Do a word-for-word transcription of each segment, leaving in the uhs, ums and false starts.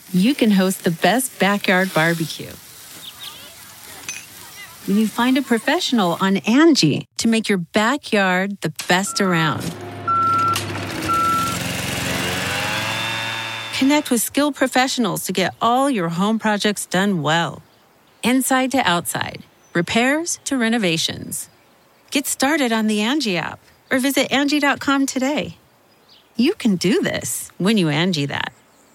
you can host the best backyard barbecue. When you find a professional on Angie to make your backyard the best around. Connect with skilled professionals to get all your home projects done well. Inside to outside, repairs to renovations. Get started on the Angie app or visit Angie dot com today. You can do this when you Angie that.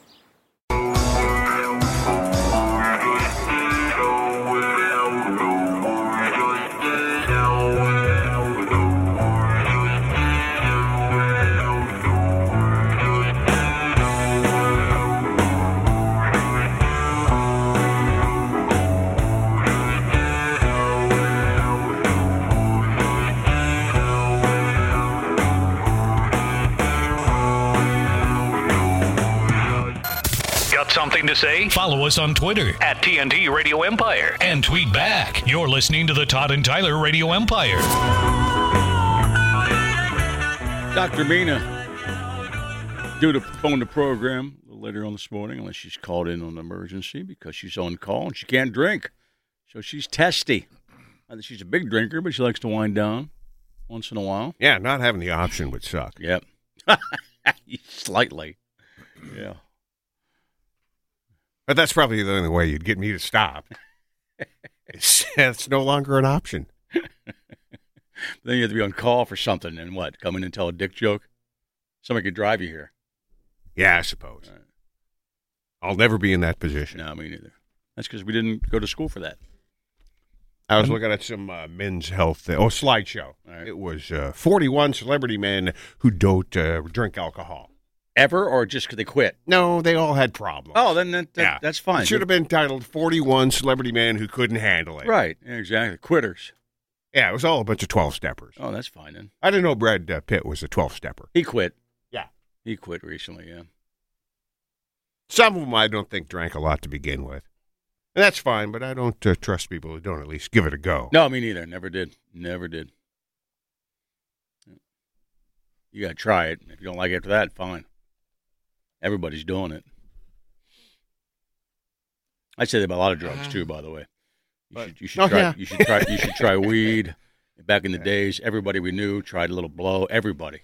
Something to say? Follow us on Twitter at T N T Radio Empire and tweet back. You're listening to the Todd and Tyler Radio Empire. Doctor Mina due to phone the program a little later on this morning, unless she's called in on an emergency because she's on call and she can't drink. So she's testy. I think she's a big drinker, but she likes to wind down once in a while. Yeah, not having the option would suck. Yep. Slightly. Yeah. But that's probably the only way you'd get me to stop. It's, it's no longer an option. Then you have to be on call for something and what? Come in and tell a dick joke? Somebody could drive you here. Yeah, I suppose. Right. I'll never be in that position. No, me neither. That's because we didn't go to school for that. I was looking at some uh, men's health, uh, oh, slideshow. Right. It was uh, forty-one celebrity men who don't uh, drink alcohol. Ever, or just because they quit? No, they all had problems. Oh, then that, that, yeah. that's fine. It should have been titled forty-one Celebrity Men Who Couldn't Handle It. Right, exactly. Quitters. Yeah, it was all a bunch of twelve-steppers. Oh, that's fine then. I didn't know Brad uh, Pitt was a twelve-stepper. He quit. Yeah. He quit recently, yeah. Some of them I don't think drank a lot to begin with. And that's fine, but I don't uh, trust people who don't at least give it a go. No, me neither. Never did. Never did. You got to try it. If you don't like it after that, fine. Everybody's doing it. I say that about a lot of drugs too. By the way, you but, should you should oh, try yeah. you should try you should try weed. Back in the days, everybody we knew tried a little blow. Everybody,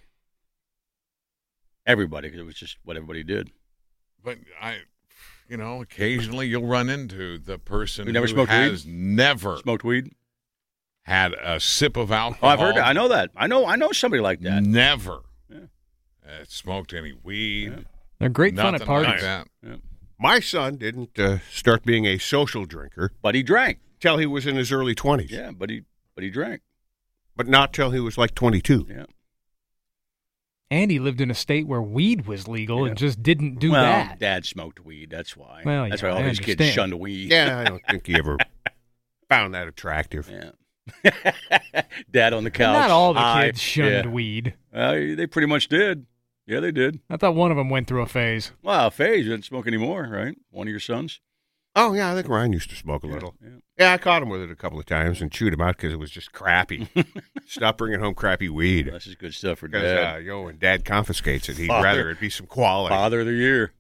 everybody, because it was just what everybody did. But I, you know, occasionally you'll run into the person who never who smoked has weed? never smoked weed, had a sip of alcohol. Oh, I've heard that. I know that. I know. I know somebody like that. Never yeah. uh, smoked any weed. Yeah. They're great fun Nothing at parties. like that. Yeah. My son didn't uh, start being a social drinker, but he drank till he was in his early twenties. Yeah, but he but he drank, but not till he was like twenty-two. Yeah. And he lived in a state where weed was legal Yeah. and just didn't do well, that. Dad smoked weed. That's why. Well, that's yeah, why all I his kids understand. shunned weed. Yeah, I don't think he ever found that attractive. Yeah. Dad on the couch. Not all the high. kids shunned yeah. weed. Uh, they pretty much did. Yeah, they did. I thought one of them went through a phase. Well, phase, you didn't smoke anymore, right? One of your sons? Oh, yeah, I think Ryan used to smoke a yeah, little. Yeah. yeah, I caught him with it a couple of times and chewed him out because it was just crappy. Stop bringing home crappy weed. This is good stuff for Because, Dad. uh, you know, when Dad confiscates it, he'd Father. rather it be some quality. Father of the year.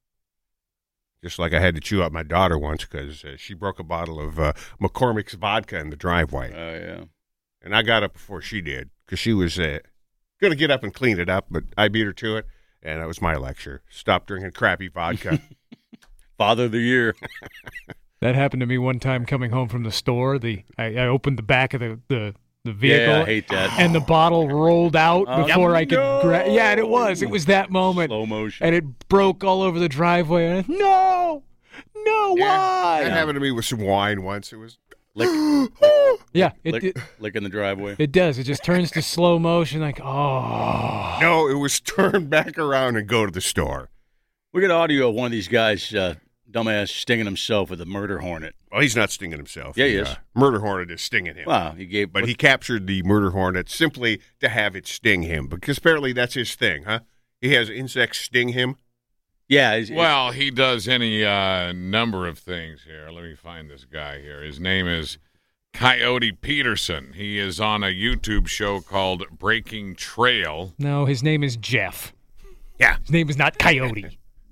Just like I had to chew out my daughter once because uh, she broke a bottle of uh, McCormick's vodka in the driveway. Oh, yeah. And I got up before she did because she was uh, going to get up and clean it up, but I beat her to it. And that was my lecture. Stop drinking crappy vodka. Father of the year. That happened to me one time coming home from the store. The I, I opened the back of the, the, the vehicle. Yeah, I hate that. And the bottle rolled out Oh, before I could no. grab. Yeah, and it was. It was that moment. Slow motion. And it broke all over the driveway. And I, no, no, Yeah, why? That happened to me with some wine once. It was Lick, Yeah, it, lick, it lick in the driveway. it does. It just turns to slow motion. Like, oh, no, it was turn back around and go to the store. We got audio of one of these guys, uh, dumbass, stinging himself with a murder hornet. Well, he's not stinging himself. Yeah, he The, is. Uh, murder hornet is stinging him. Wow, he gave, But he captured the murder hornet simply to have it sting him because apparently that's his thing, huh? He has insects sting him. yeah. He's, Well, he does any uh, number of things here. Let me find this guy here. His name is Coyote Peterson. He is on a YouTube show called Breaking Trail. no, his name is Jeff. Yeah. His name is not Coyote.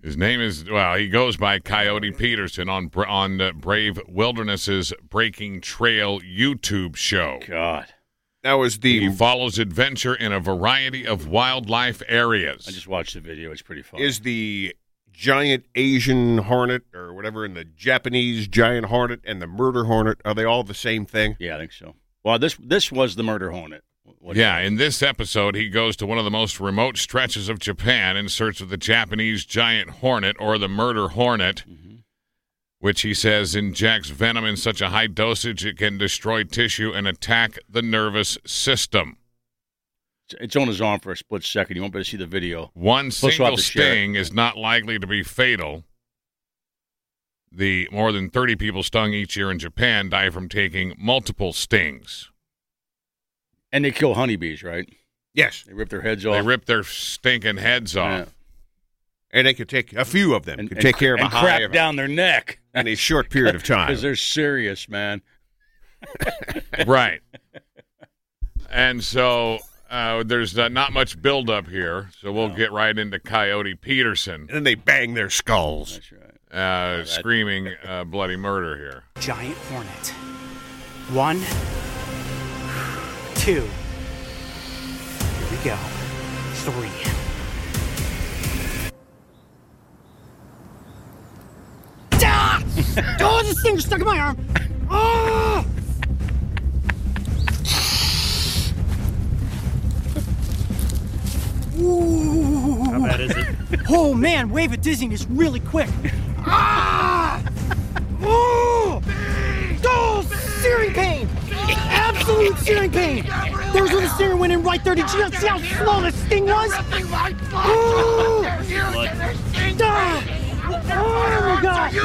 His name is, well, he goes by Coyote Peterson on on uh, Brave Wilderness's Breaking Trail YouTube show. God. That was the. He follows adventure in a variety of wildlife areas. I just watched the video. It's pretty fun. Is the giant Asian hornet or whatever, and the Japanese giant hornet and the murder hornet, are they all the same thing? Yeah, I think so. Well, this this was the murder hornet. What yeah, in this episode, he goes to one of the most remote stretches of Japan in search of the Japanese giant hornet, or the murder hornet, mm-hmm. which he says injects venom in such a high dosage it can destroy tissue and attack the nervous system. It's on his arm for a split second. You won't be able to see the video. One Plus single sting is not likely to be fatal. The more than thirty people stung each year in Japan die from taking multiple stings. And they kill honeybees, right? Yes. They rip their heads off. They rip their stinking heads off. Yeah. And they could take, a few of them and, could and, take care of and a hive crap down their neck. In a short period of time. Because they're serious, man. Right. And so uh, there's uh, not much buildup here, so we'll no. get right into Coyote Peterson. And then they bang their skulls. That's right. Uh, oh, screaming uh, bloody murder here. Giant hornet. One, two. Here we go. Three. Ah! Oh, this thing is stuck in my arm. Oh! Ooh. How bad is it? Oh man, wave of dizziness really quick. Ah! Oh! Oh, searing pain! Absolute searing pain! There's where the stinger went in right there. Did you see how slow the sting was? Oh! Ah! Oh my God!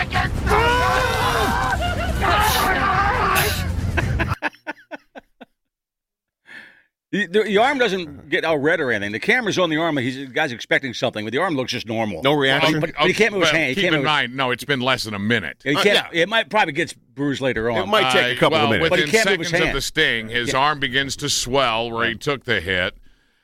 The, the, the arm doesn't get all red or anything. The camera's on the arm. He's, the guy's expecting something, but the arm looks just normal. No reaction? But, but he can't move his well, hand. He keep can't in move mind, no, it's been less than a minute. He Uh, can't, yeah. It might probably gets bruised later on. It might take a couple uh, of minutes. Within But he can't move his seconds of hand. the sting, his Yeah. arm begins to swell where he took the hit.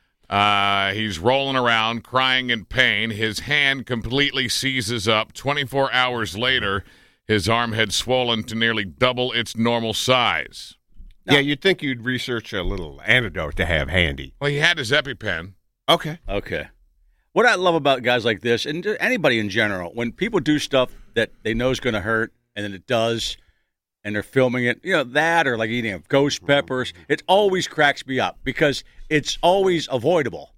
Uh, he's rolling around, crying in pain. His hand completely seizes up. twenty-four hours later, his arm had swollen to nearly double its normal size. Yeah, you'd think you'd research a little antidote to have handy. Well, he had his EpiPen. Okay. Okay. What I love about guys like this, and anybody in general, when people do stuff that they know is going to hurt, and then it does, and they're filming it, you know, that or like eating ghost peppers, it always cracks me up because it's always avoidable.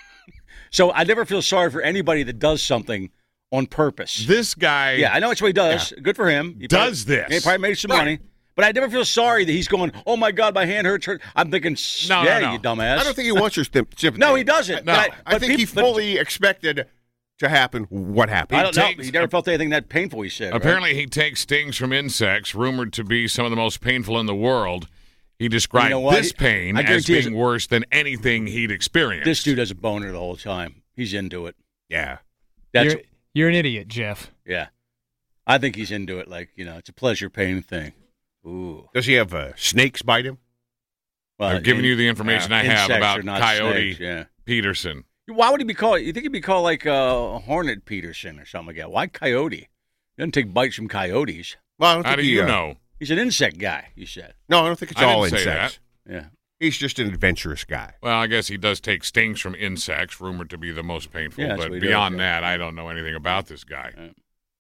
So I never feel sorry for anybody that does something on purpose. This guy Yeah, I know it's what he does. Yeah. Good for him. He does probably, this. He probably made some Right. money. But I never feel sorry that he's going, oh, my God, my hand hurts. Hurt. I'm thinking, No, yeah, no, no. you dumbass. I don't think he wants your stim- sympathy. No, he doesn't. No. But I but think he peop- but fully expected to happen what happened. I don't know. takes He never a- felt anything that painful, he said. right? Apparently, he takes stings from insects, rumored to be some of the most painful in the world. He described You know what? this pain I as guarantee being you- worse than anything he'd experienced. This dude has a boner the whole time. He's into it. Yeah. That's You're, you're an idiot, Jeff. Yeah. I think he's into it. Like, you know, it's a pleasure pain thing. Ooh. Does he have uh, snakes bite him? Well, I'm giving in- you the information yeah, I have insects about are not Coyote snakes, yeah. Peterson. Why would he be called? You think he'd be called like uh, Hornet Peterson or something like that? Why Coyote? He doesn't take bites from coyotes. Well, I don't How think do he, you uh, know? He's an insect guy, you said. No, I don't think it's I all didn't say insects. Yeah. He's just an adventurous guy. Well, I guess he does take stings from insects, rumored to be the most painful. Yeah, that's but what he does, beyond yeah. that, I don't know anything about this guy. Yeah.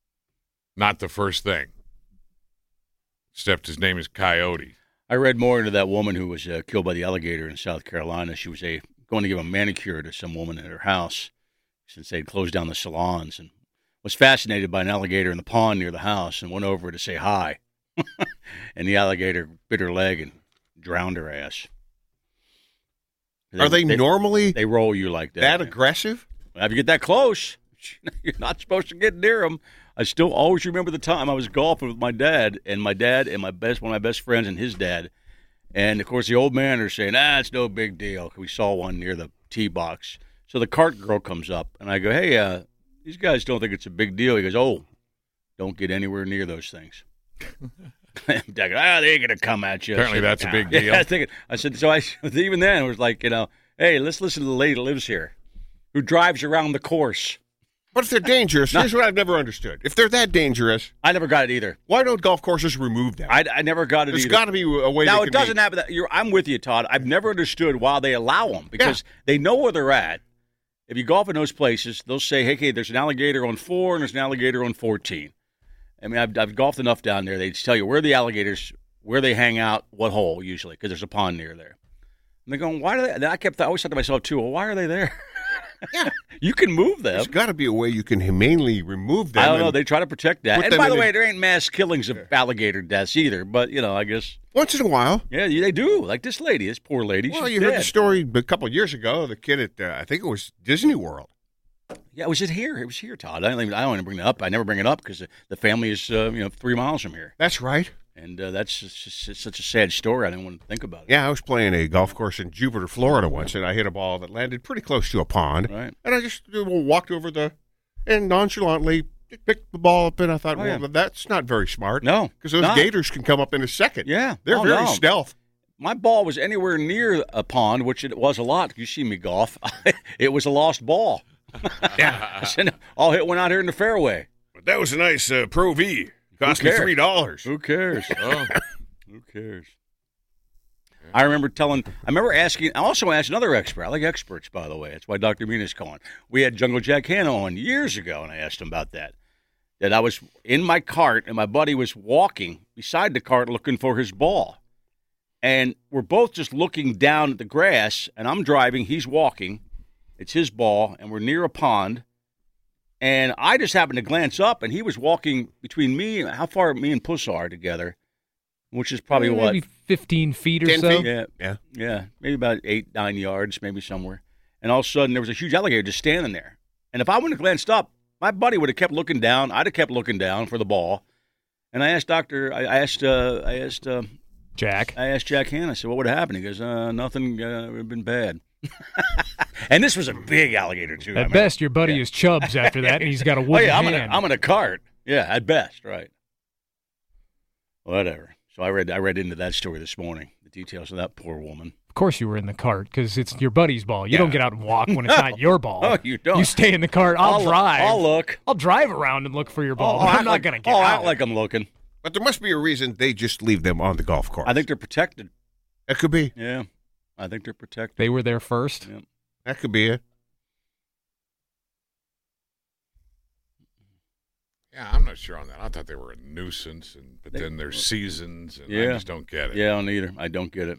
Not the first thing. Except his name is Coyote. I read more into that woman who was uh, killed by the alligator in South Carolina. She was a going to give a manicure to some woman at her house since they'd closed down the salons, and was fascinated by an alligator in the pond near the house and went over to say hi. And the alligator bit her leg and drowned her ass. Are they, normally They roll you like that. that man. aggressive? If you get that close, you're not supposed to get near them. I still always remember the time I was golfing with my dad, and my dad and my best one of my best friends and his dad. And, of course, the old man are saying, ah, it's no big deal. We saw one near the tee box. So the cart girl comes up, and I go, hey, uh, these guys don't think it's a big deal. He goes, oh, don't get anywhere near those things. I go, ah, they ain't going to come at you. Apparently I said, that's a big yeah, deal. I, think, I said, so I, even then, it was like, you know, hey, let's listen to the lady that lives here who drives around the course. But if they're dangerous, here's what I've never understood. If they're that dangerous, I never got it either. why don't golf courses remove them? I, I never got it There's either. got to be a way. Now, they it can doesn't be- have that. You're, I'm with you, Todd. I've never understood why they allow them because they know where they're at. If you golf in those places, they'll say, hey, hey, there's an alligator on four and there's an alligator on fourteen. I mean, I've, I've golfed enough down there. They just tell you where the alligators, where they hang out, what hole usually, because there's a pond near there. And they're going, why do they? And I kept, I always thought to myself, too, well, why are they there? Yeah. You can move them. There's got to be a way you can humanely remove them. I don't know. and They try to protect that. put And them by in the a- way, there ain't mass killings of alligator deaths either. But, you know, I guess, Once in a while. yeah, they do. Like this lady, this poor lady. Well, she's you heard dead. the story a couple of years ago. The kid at, uh, I think it was Disney World. Yeah, was it here? It was here, Todd. I don't even, I don't even bring it up. I never bring it up because the family is, uh, you know, three miles from here. That's right. And uh, that's just, just, it's such a sad story. I didn't want to think about it. Yeah, I was playing a golf course in Jupiter, Florida once, and I hit a ball that landed pretty close to a pond. Right. And I just uh, walked over the and nonchalantly picked the ball up, and I thought, Oh, well, yeah. that's not very smart. No, Because those not. gators can come up in a second. Yeah. They're Oh, very no. stealth. My ball was anywhere near a pond, which it was a lot. You see me golf. It was a lost ball. Yeah. I said, I'll hit one out here in the fairway. But that was a nice uh, Pro V. Cost Who me cares? three dollars. Who cares? Oh, who cares? I remember telling, I remember asking, I also asked another expert. I like experts, by the way. That's why Doctor Mina's calling. We had Jungle Jack Hanna on years ago, and I asked him about that. That I was in my cart, and my buddy was walking beside the cart looking for his ball. And we're both just looking down at the grass, and I'm driving, he's walking. It's his ball, and we're near a pond. And I just happened to glance up, and he was walking between me, how far me and Puss are together, which is probably Uh, what? maybe fifteen feet or ten so. feet? Yeah, Yeah. yeah, maybe about eight, nine yards, maybe somewhere. And all of a sudden, there was a huge alligator just standing there. And if I wouldn't have glanced up, my buddy would have kept looking down. I'd have kept looking down for the ball. And I asked Doctor, I asked, uh, I asked, uh, Jack. I asked Jack Hanna. I said, "What would have happened?" He goes, uh, "Nothing. Uh, would have been bad." And this was a big alligator too. I At remember. best, your buddy is Chubbs after that, and he's got a Oh wooden yeah, I'm in, a, hand. I'm in a cart. Yeah, at best, right. Whatever. So I read I read into that story this morning. The details of that poor woman. Of course, you were in the cart because it's your buddy's ball. You Yeah. don't get out and walk when it's not your ball. Oh, you don't. You stay in the cart. I'll, I'll drive. I'll look. I'll drive around and look for your ball. I'll but I'm act not like, going to get I'll out. act like I'm looking. But there must be a reason they just leave them on the golf course. I think they're protected. that could be. Yeah, I think they're protected. They were there first. Yeah. That could be it. Yeah, I'm not sure on that. I thought they were a nuisance, and but They- then there's seasons, and Yeah. I just don't get it. Yeah, I don't either. I don't get it.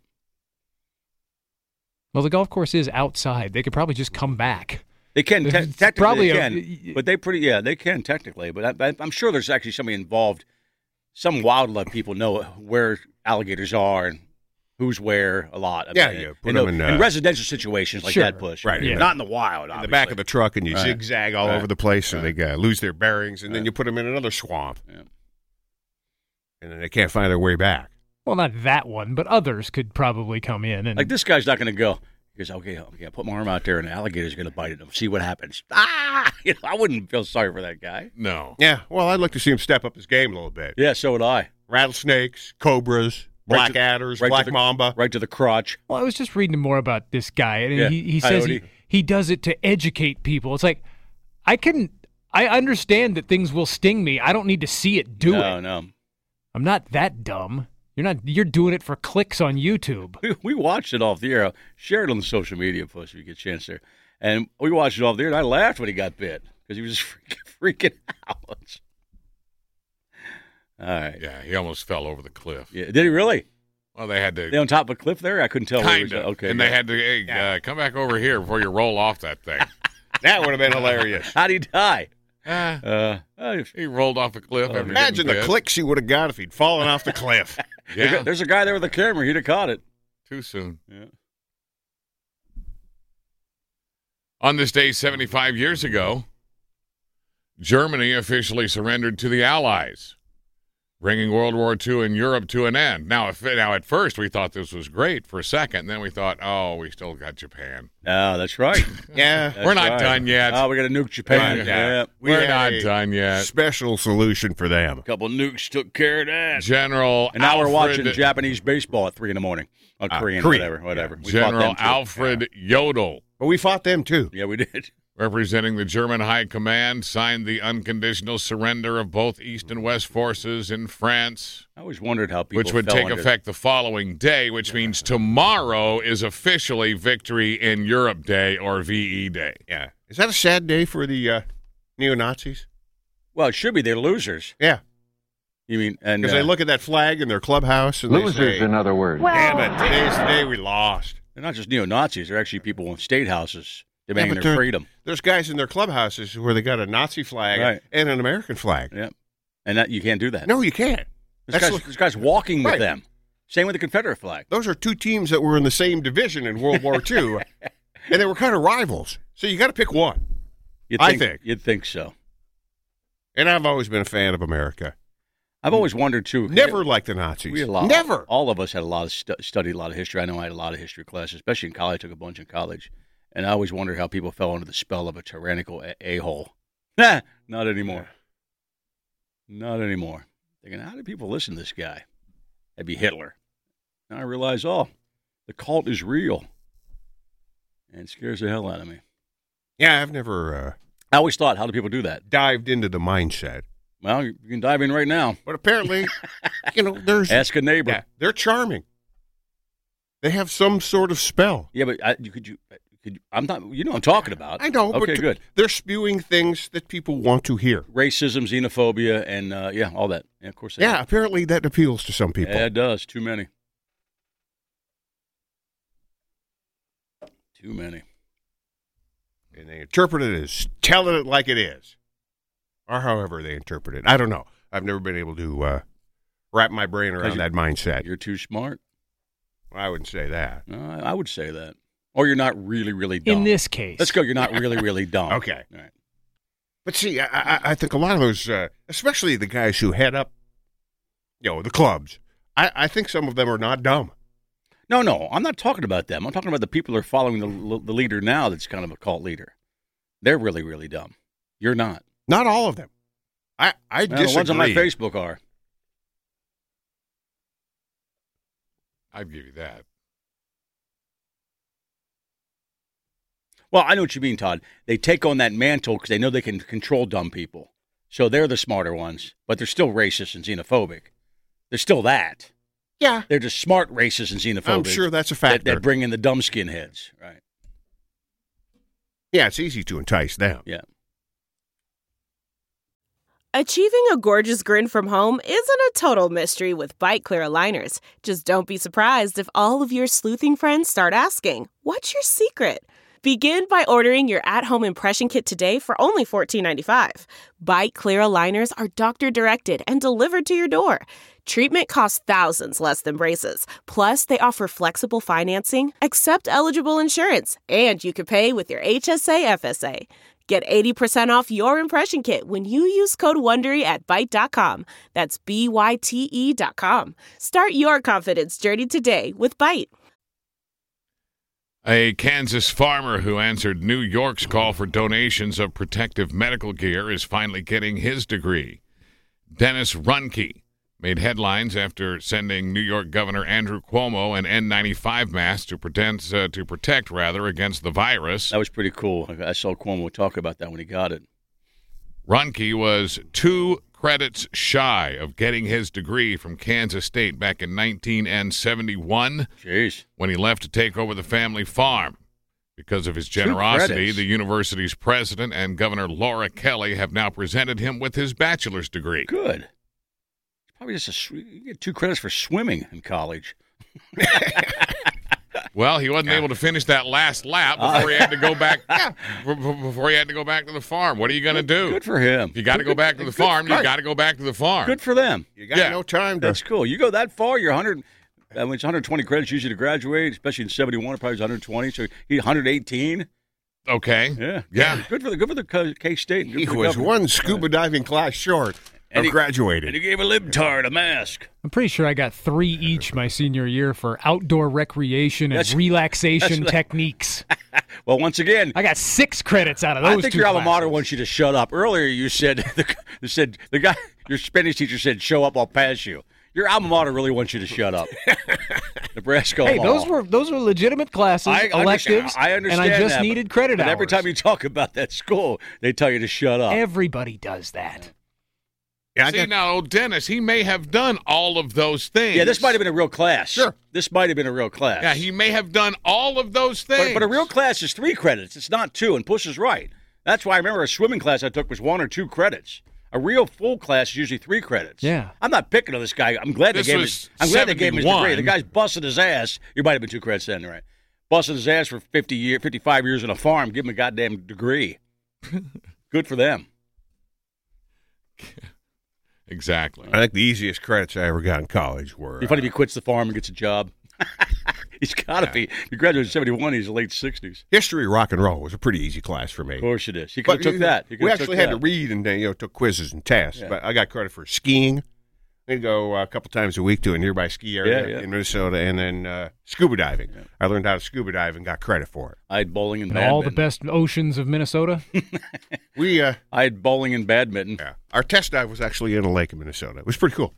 Well, the golf course is outside. They could probably just come back. They can te- It's technically probably they a- can, but they pretty yeah they can technically. But I, I, I'm sure there's actually somebody involved. Some wildlife people know where alligators are and who's where a lot. I Yeah, mean, yeah, put in, them the- in, in uh, residential situations like Sure. that, Push. Right, yeah. Not in the wild. In the back of the truck, and you Right. zigzag all Right. over the place, and Right. they uh, lose their bearings, and then Right. you put them in another swamp, Yeah. and then they can't find their way back. Well, not that one, but others could probably come in. And Like this guy's not going to go. He goes, okay, okay, I put my arm out there, and the alligator's going to bite it. And see what happens. Ah, you know, I wouldn't feel sorry for that guy. No. Yeah, well, I'd like to see him step up his game a little bit. Yeah, so would I. Rattlesnakes, cobras, Right black to- adders, right to black the- mamba. Right to the crotch. Well, I was just reading more about this guy, and Yeah, he, he says he, coyote. he does it to educate people. It's like, I can, I understand that things will sting me. I don't need to see it do no, it. no. I'm not that dumb. You're not. You're doing it for clicks on YouTube. We, we watched it off the air. Share it on the social media post if you get a chance there. And we watched it off the air, and I laughed when he got bit because he was just freaking, freaking out. All right. Yeah, he almost fell over the cliff. Yeah. Did he really? Well, they had to They on top of a cliff there? I couldn't tell. where he kind was. of, Okay. and yeah. they had to hey, uh, come back over here before you roll off that thing. That would have been hilarious. How'd he die? Ah, Uh, uh, he rolled off a cliff. Oh, after Imagine getting the bit. clicks he would have got if he'd fallen off the cliff. Yeah, There's a guy there with a camera. He'd have caught it. too soon. Yeah. On this day, seventy-five years ago, Germany officially surrendered to the Allies, bringing World War Two in Europe to an end. Now, if, now, at first, we thought this was great for a second. And then we thought, oh, we still got Japan. Oh, that's right. Yeah. That's We're not right. done yet. Oh, we got to nuke Japan. Right, yeah. yeah. We We're had not a done yet. Special solution for them. A couple nukes took care of that. General And now we're Alfred, watching Japanese baseball at three in the morning. Oh, Uh, Korean, Korean. whatever, whatever. We fought General them too. Alfred Yodel. But we fought them too. Yeah, we did. representing the German High Command, signed the unconditional surrender of both East and West forces in France. I always wondered how people Which would fell take under- effect the following day, which means tomorrow is officially Victory in Europe Day, or V E Day. Yeah. Is that a sad day for the uh, neo-Nazis? Well, it should be. They're losers. Yeah. You mean, and Because uh, they look at that flag in their clubhouse and Losers, they say, in other words. damn it, today's the day we lost. they're not just neo-Nazis. They're actually people in state houses demanding but their there- freedom. There's guys in their clubhouses where they got a Nazi flag Right. and an American flag. Yeah, and that you can't do that. No, you can't. this That's guy's, what- this guy's walking with Right. them. Same with the Confederate flag. Those are two teams that were in the same division in World War Two, and they were kind of rivals. So you got to pick one. You'd I think, think. you'd think so. And I've always been a fan of America. I've always wondered too. Never liked the Nazis. We had a lot, Never. All of us had a lot of stu- studied a lot of history. I know I had a lot of history classes, especially in college. I took a bunch in college, and I always wondered how people fell under the spell of a tyrannical a- a-hole. Nah, not anymore. Not anymore. Thinking, how do people listen to this guy? That'd be Hitler. Now I realize, oh, the cult is real, and it scares the hell out of me. Yeah, I've never uh, I always thought, how do people do that? dived into the mindset. Well, you can dive in right now. But apparently, you know, there's Ask a neighbor. yeah, they're charming. They have some sort of spell. Yeah, but I, you could you could you, I'm not. You know what I'm talking about. I know. Okay, but good. They're spewing things that people want to hear. Racism, xenophobia, and uh, yeah, all that. Yeah, of course. They Yeah, do. apparently that appeals to some people. Yeah, it does. Too many. Too many. And they interpret it as telling it like it is, or however they interpret it. I don't know. I've never been able to uh, wrap my brain around you- that mindset. You're too smart. I wouldn't say that. No, I, I would say that. Or you're not really, really dumb. In this case. Let's go. You're not really, really dumb. Okay. All right. But see, I, I, I think a lot of those, uh, especially the guys who head up, you know, the clubs, I, I think some of them are not dumb. No, no, I'm not talking about them. I'm talking about the people who are following the, the leader now that's kind of a cult leader. They're really, really dumb. You're not. Not all of them. I, I Well, disagree. the ones on my Facebook are. I'd give you that. Well, I know what you mean, Todd. They take on that mantle because they know they can control dumb people. So they're the smarter ones, but they're still racist and xenophobic. They're still that. Yeah. They're just smart racists and xenophobic. I'm sure that's a that, factor. that bring in the dumb skinheads. Right. Yeah, it's easy to entice them. Yeah. Achieving a gorgeous grin from home isn't a total mystery with Bite Clear aligners. Just don't be surprised if all of your sleuthing friends start asking, "What's your secret?" Begin by ordering your at-home impression kit today for only fourteen ninety-five. Bite Clear aligners are doctor-directed and delivered to your door. Treatment costs thousands less than braces. Plus, they offer flexible financing, accept eligible insurance, and you can pay with your H S A F S A. Get eighty percent off your impression kit when you use code WONDERY at Byte dot com. That's B Y T E dot com. Start your confidence journey today with Byte. A Kansas farmer who answered New York's call for donations of protective medical gear is finally getting his degree. Dennis Runke made headlines after sending New York Governor Andrew Cuomo an N ninety-five mask to protect, uh, to protect rather, against the virus. That was pretty cool. I saw Cuomo talk about that when he got it. Runke was two credits shy of getting his degree from Kansas State back in nineteen seventy-one. Jeez. When he left to take over the family farm. Because of his generosity, credits. the university's president and Governor Laura Kelly have now presented him with his bachelor's degree. Good. Probably just a, sw- you get two credits for swimming in college. Well, he wasn't able to finish that last lap before he had to go back. b- b- Before he had to go back to the farm. What are you going to do? Good for him. If you got to go back to the farm, you got to go back to the farm. Good for them. You got Yeah. no time to. That's cool. You go that far, you're one hundred. I mean, it's one hundred twenty credits usually to graduate, especially in seventy-one. It probably was one hundred twenty. So he one hundred eighteen. Okay. Yeah, Yeah. Good for the good for the K State. He was one scuba diving class short And of he- graduating. And he gave a libtard a mask. I'm pretty sure I got three each my senior year for outdoor recreation and That's- relaxation that's- techniques. Well, once again, I got six credits out of those I think two your alma mater classes. wants you to shut up. Earlier, you said the, you said the guy, your Spanish teacher said, "Show up, I'll pass you." Your alma mater really wants you to shut up. Nebraska Hey, Omaha. those were those were legitimate classes, I electives, understand, I understand and I just that, needed but, credit but hours. every time you talk about that school, they tell you to shut up. Everybody does that. Yeah, I See, got, now, Dennis, he may have done all of those things. Yeah, this might have been a real class. Sure. This might have been a real class. Yeah, he may have done all of those things. But, but a real class is three credits. It's not two, and Puss is right. That's why I remember a swimming class I took was one or two credits. A real full class is usually three credits. Yeah. I'm not picking on this guy. I'm glad This they gave was his, I'm glad they gave him his degree. seventy-one. The guy's busting his ass. You might have been two credits then, right? Busting his ass for fifty year, fifty-five years on a farm. Give him a goddamn degree. Good for them. Exactly. I think the easiest credits I ever got in college were. Be funny if uh, he quits the farm and gets a job. He's got to be. He graduated in seventy-one. He's late sixties. history of rock and roll was a pretty easy class for me. Of course it is. He could have But, took that. He we could've actually took had that. to read and then, you know, took quizzes and tests. Yeah. But I got credit for skiing. We'd go uh, a couple times a week to a nearby ski area Yeah, yeah. in Minnesota, and then uh, scuba diving. I learned how to scuba dive and got credit for it. I had bowling and And badminton. all the best oceans of Minnesota. We, uh, I had bowling and badminton. yeah, our test dive was actually in a lake in Minnesota. It was pretty cool.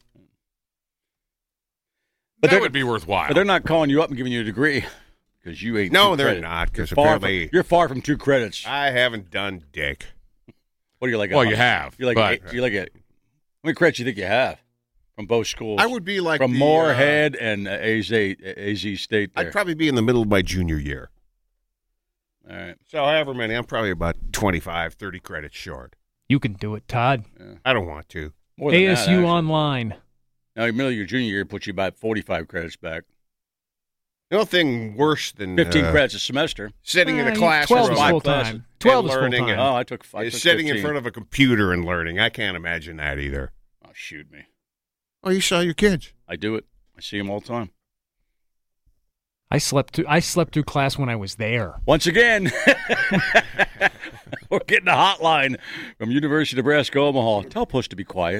But that they're- would be worthwhile. But they're not calling you up and giving you a degree because you ain't. No, two they're credit. not, 'cause You're far apparently- from, you're far from two credits. I haven't done dick. What are you like? a- Well, you have, You're like. but- A, you're like a. How many credits do you think you have from both schools? I would be like from the, Moorhead and uh, A Z A Z State. Uh, There. I'd probably be in the middle of my junior year. All right. So however many, I'm probably about twenty-five, thirty credits short. You can do it, Todd. I don't want to. More than A S U that, actually. Online. Now, in the middle of your junior year, puts you about forty-five credits back. The only thing worse than Fifteen uh, credits a semester. sitting in a Uh, classroom twelve is My full classes. time. Twelve and is full learning time. and- Oh, I took. I is took sitting in fifteen. front of a computer and learning. I can't imagine that either. Oh, shoot me! Oh, you saw your kids. I do it. I see them all the time. I slept through. I slept through class when I was there. Once again, we're getting a hotline from University of Nebraska Omaha. Tell Push to be quiet.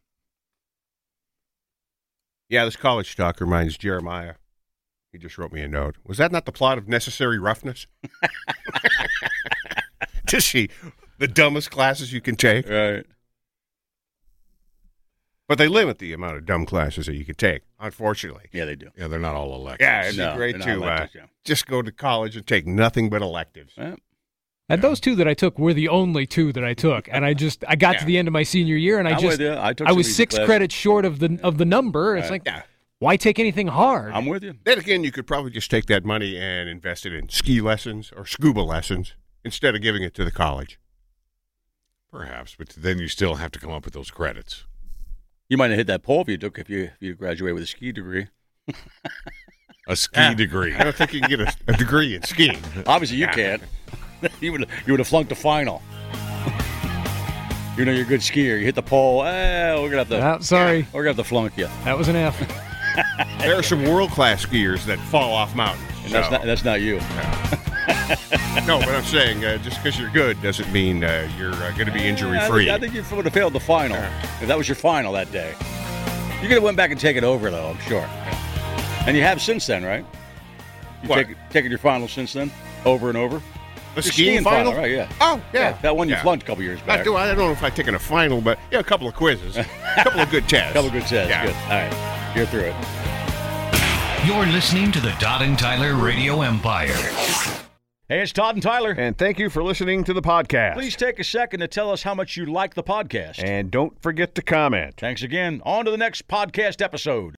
Yeah, this college talk reminds Jeremiah. He just wrote me a note. Was that not the plot of Necessary Roughness? To see the dumbest classes you can take. Right. But they limit the amount of dumb classes that you can take, unfortunately. Yeah, they do. Yeah, they're not all electives. Yeah, it'd No, be great they're to not uh, electives, yeah. just go to college and take nothing but electives. Yeah. And those two that I took were the only two that I took. And I just I got Yeah. to the end of my senior year, and I I'm just with you. I took I some was easy six classes. credits short of the of the number. It's Right. like, Yeah. why take anything hard? I'm with you. Then again, you could probably just take that money and invest it in ski lessons or scuba lessons instead of giving it to the college. Perhaps, but then you still have to come up with those credits. You might have hit that pole if you took if you if you graduate with a ski degree. A ski Ah, degree. I don't think you can get a, a degree in skiing. Obviously, you can't. you would you would have flunked the final. You know you're a good skier. You hit the pole. Eh, we're gonna have to. Ah, sorry, We're gonna have to flunk you. that was an F. There are some world-class skiers that fall off mountains. And that's so- not that's not you. no, but I'm saying uh, just because you're good doesn't mean uh, you're uh, going to be I injury-free. think, I think you would have failed the final if that was your final that day. You could have went back and taken over though. I'm sure. And you have since then, right? You What? take, taken your final since then, over and over. The Your skiing, final? right? Yeah. Oh, yeah. That one you Yeah. flunked a couple years I, back. do, I don't know if I've taken a final, but yeah, a couple of quizzes, a couple of good tests. couple good tests. Yeah. Good. All right. You're through it. You're listening to the Todd and Tyler Radio Empire. Hey, it's Todd and Tyler. And thank you for listening to the podcast. Please take a second to tell us how much you like the podcast. And don't forget to comment. Thanks again. On to the next podcast episode.